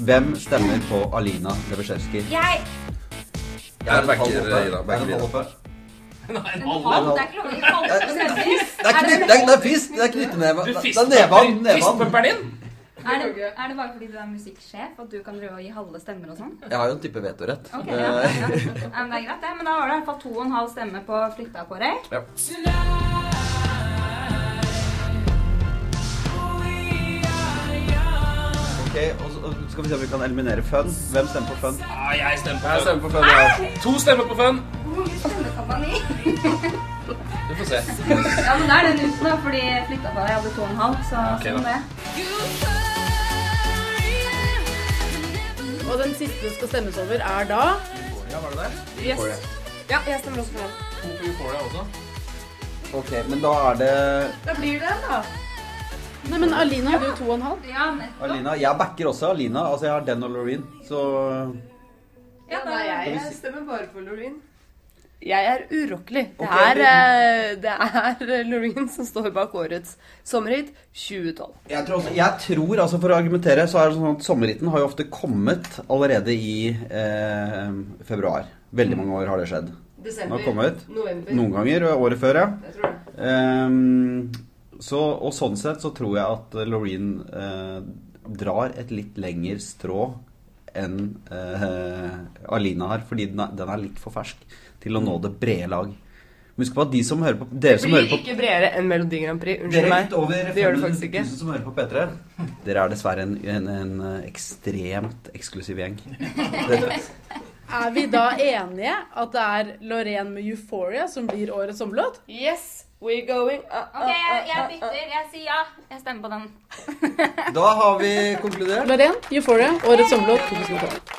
Hvem stemmer på Alina Leberzewski? Jeg backer Ida. En halv, det er ikke lov å gi halve stemmer. Det er fist, det er knytteneva. Du Det er nevan. fistpumperen din? Er det bare fordi du er musikksjef at du kan drive og gi halve stemmer og sånn? Jeg har jo en type vetorett. Ok, ja. Men det er greit det. Men da har du i hvert fall 2,5 stemmer på Flytta på deg. Ja. Ok, og så skal vi se om vi kan eliminere Fun. Hvem stemmer på Fun? Jeg stemmer på Jeg Fun. stemmer på Fun, ja. 2 stemmer på Fun. Hvor mye stemmer kan man gi? Du får se. Ja, men da er den uten da, fordi Flytta på deg hadde 2,5, så Ok, sånn da. det. Og den siste det skal stemmes over er da... Ja, var det der? Yes. Ja, jeg stemmer også på den. 2 på Euphoria også. Ok, men da er det Da blir det da. Nei, men Alina hadde jo 2,5. Ja, nettopp. Alina. Jeg backer også Alina. Altså, jeg har den og Loreen, så... Ja, da, Jeg stemmer bare for Loreen. Jeg er urokkelig. Det Ok, er Loreen som står bak årets sommerhit 2012. Jeg tror, altså for å argumentere, så er det sånn at sommerhitten har jo ofte kommet allerede i februar. Veldig mange år har det skjedd. Den Desember, har kommet november. noen ganger, året før, ja. Jeg tror det. Og sånn sett så tror jeg at Loreen drar et litt lengre strå enn Alina har, fordi den er litt for fersk til å nå det brede lag. Husk på at de som hører på, dere som hører på, ikke bredere enn Melodi Grand Prix. dere Unnskyld meg. litt over Det gjør det faktisk 500 ikke. 000 som hører på P3, dere er dessverre en ekstremt eksklusiv gjeng. Er vi da enige at det er Loreen med Euphoria som blir årets sommerlåt? Yes, we're going Ok, jeg bytter. Jeg sier ja. Jeg stemmer på den. Da har vi konkludert. Loreen, Euphoria, årets sommerlåt 2012.